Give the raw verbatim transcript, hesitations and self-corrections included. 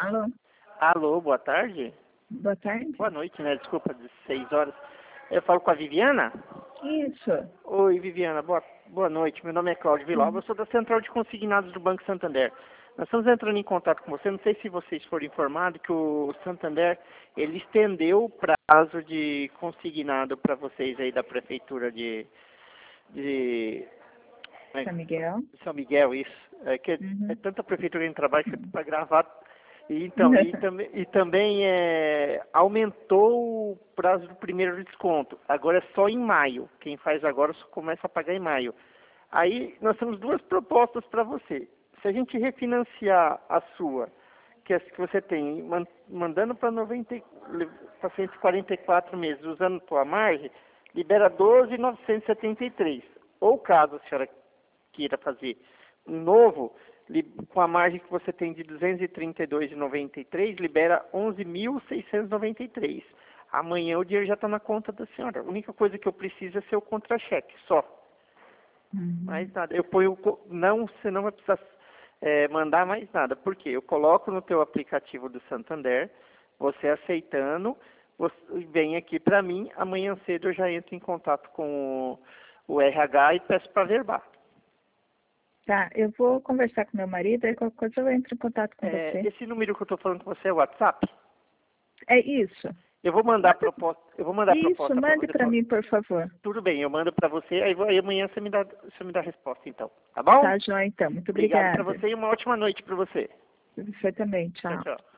Alô? Alô, boa tarde? Boa tarde. Boa noite, né? Desculpa, dezesseis horas. Eu falo com a Viviana? Isso. Oi, Viviana, boa, boa noite. Meu nome é Cláudio Villalba, eu sou da Central de Consignados do Banco Santander. Nós estamos entrando em contato com você, não sei se vocês foram informados que o Santander, ele estendeu o prazo de consignado para vocês aí da Prefeitura de... de São Miguel. São Miguel, isso. É que Uhum. é tanta prefeitura em trabalho que para gravar. E, então, e, tam, e também é, aumentou o prazo do primeiro desconto. Agora é só em maio. Quem faz agora só começa a pagar em maio. Aí nós temos duas propostas para você. Se a gente refinanciar a sua, que é essa que você tem, man, mandando para cento e quarenta e quatro meses, usando a tua margem, libera doze mil novecentos e setenta e três. Ou caso a senhora queira fazer um novo, com a margem que você tem de duzentos e trinta e dois vírgula noventa e três, libera onze mil seiscentos e noventa e três. Amanhã o dinheiro já está na conta da senhora. A única coisa que eu preciso é seu contra-cheque, só. Uhum. Mais nada. Eu ponho, não, você não vai precisar é, mandar mais nada. Por quê? Eu coloco no teu aplicativo do Santander, você aceitando, você vem aqui para mim, amanhã cedo eu já entro em contato com o, o R H e peço para verbar. Tá, eu vou conversar com meu marido, aí qualquer coisa eu entro em contato com É, você. esse número que eu estou falando com você é o WhatsApp? É isso. Eu vou mandar a proposta, eu vou mandar a Isso, proposta para mande você. para mim, por favor. Tudo bem, eu mando para você, aí, aí amanhã você me dá, você me dá a resposta, então. Tá bom? Tá, joia, então. Muito Obrigado para obrigada. você e uma ótima noite para você. Você também. Tchau, Tchau. tchau.